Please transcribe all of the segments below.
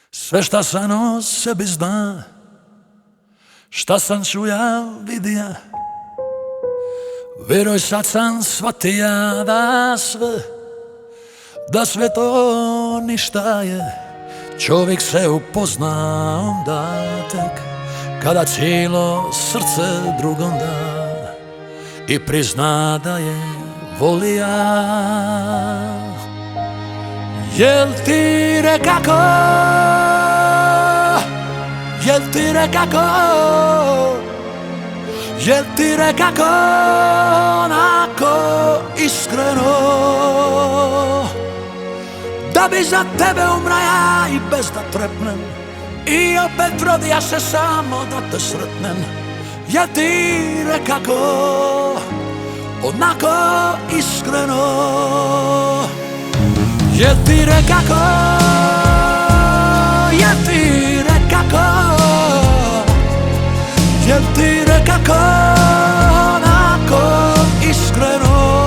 Sve šta sam o sebi zna, šta sam čuja, vidija, veruj sad sam shvatija da sve to ništa je. Čovjek se upozna onda tek kada cijelo srce drugom da i prizna da je volija. Jel ti rekako, jel ti rekako, jel ti rekako onako iskreno da bi za tebe umra ja i bez da trepnem i opet rodija se samo da te sretnem. Jel ti rekako onako iskreno, jel ti rekako, jel ti rekako, jel ti rekako onako iskreno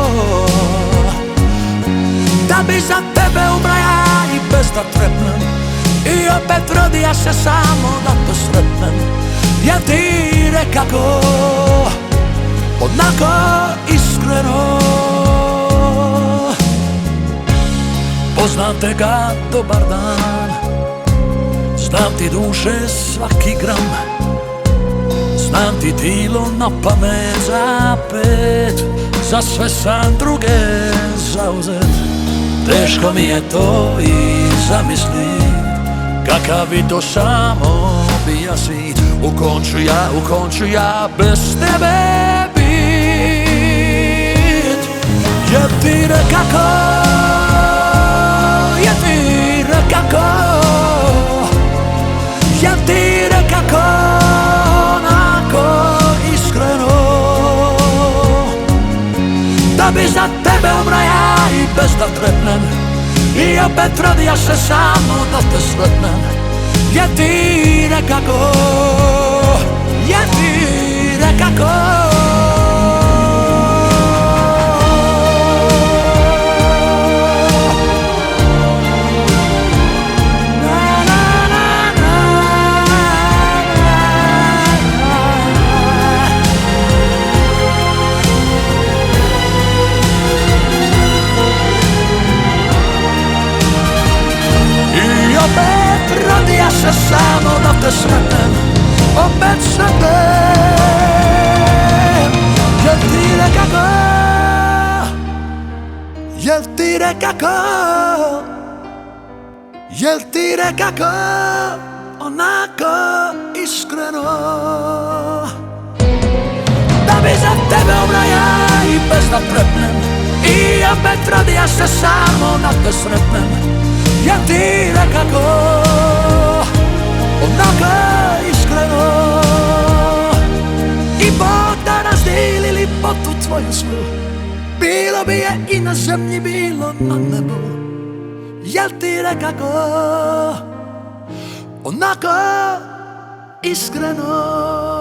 da bi za tebe umra ja i bez da trepnem i opet rodija se samo da te sretnem. Jel ti rekako onako iskreno, poznam te ga dobar dan, znam ti duše svaki gram, znam ti tilo na pamet za pet, za sve sam druge zauzet. Teško mi je to i zamislit, kakav bi to samo bija svit. U kom ću ja bez tebe bit. Jel ti rekako, jel ti rekako, jel ti rekako onako iskreno da bi za tebe umra ja i bez da trepnem i opet rodija se samo da te sretnem. Jel ti rekako, jel ti rekako, rodija se samo da te sretnem, opet sretnem. Jel ti rekako, jel ti rekako, jel ti rekako onako iskreno da bi za tebe umra ja i bez da trepnem i opet rodija se samo da te sretnem. Jel ti rekako onako iskreno i Bog da razdijeli lipotu tvoju svu, bilo bi je i na zemlji, bilo na nebu. Jel ti rekako onako iskreno.